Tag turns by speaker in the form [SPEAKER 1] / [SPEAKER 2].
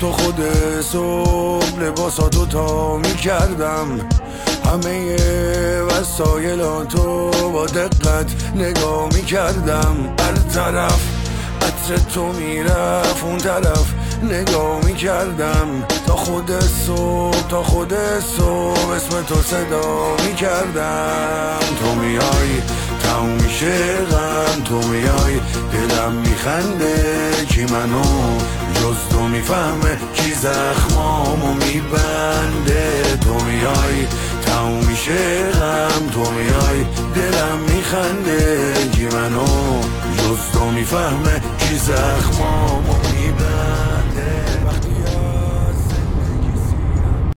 [SPEAKER 1] تو خود صبح لباساتو تا میکردم، همه وسایلاتو با دقت نگاه میکردم. هر طرف عطر تو میرفت، اون طرف نگاه میکردم. تا خود صبح اسم تو صدا میکردم. تو میای تموم میشه غم، تو میای دلم میخنده. کی منو جز تو میفهمه، کی زخمامو میبنده. تو میای تموم میشه غم، تو میای دلم میخنده. کی منو جز تو میفهمه، کی زخمامو